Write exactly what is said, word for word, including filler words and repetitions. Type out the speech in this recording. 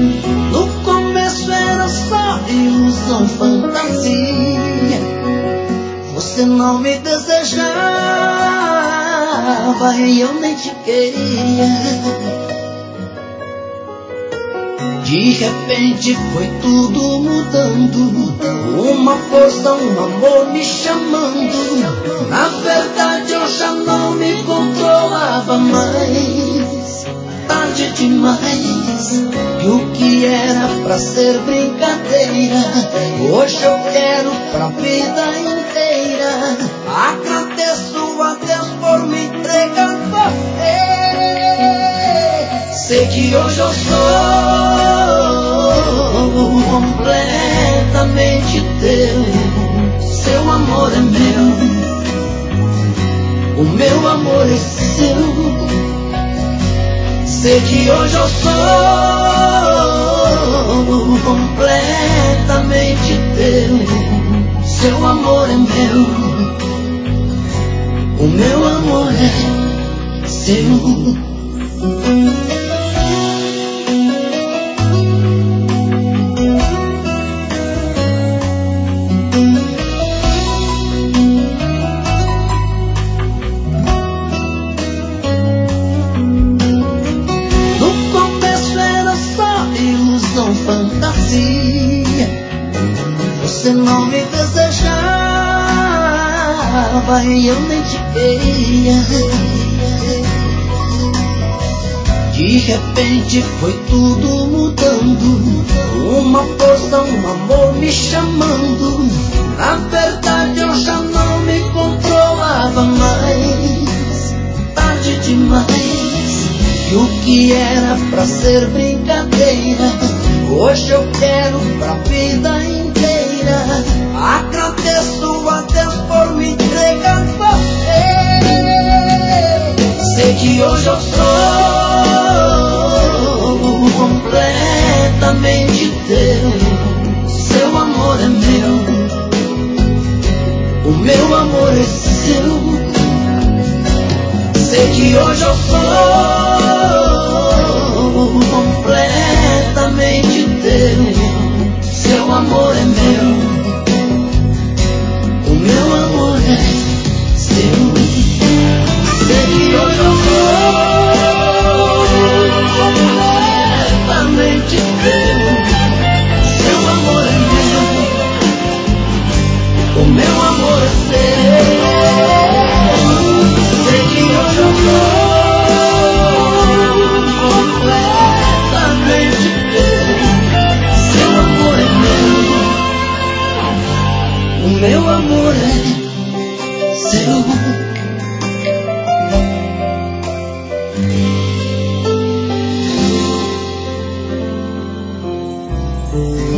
No começo era só ilusão, fantasia. Você não me desejava e eu nem te queria. De repente foi tudo mudando, uma força, um amor me chamando. Na verdade eu já não me controlava mais. Tarde demais. E o que era pra ser brincadeira, hoje eu quero pra vida inteira. Agradeço a Deus por me entregar você. Sei que hoje eu sou completamente teu. Seu amor é meu, o meu amor é seu. Sei que hoje eu sou completamente teu. Seu amor é meu, o meu amor é seu. Você não me desejava e eu nem te queria. De repente foi tudo mudando, uma força, um amor me chamando. Na verdade eu já não me controlava mais. Tarde demais. E o que era pra ser brincadeira, hoje eu quero pra vida inteira. Agradeço a Deus por me entregar você. Sei que hoje eu sou completamente teu. Seu amor é meu, o meu amor é seu. Sei que hoje eu sou completamente teu. Seu amor é meu, o meu amor é seu. Sei que hoje eu sou completamente teu. Seu amor é meu, o meu amor é seu. Sei que hoje eu sou completamente teu. Seu amor é meu, o meu amor é seu. Oh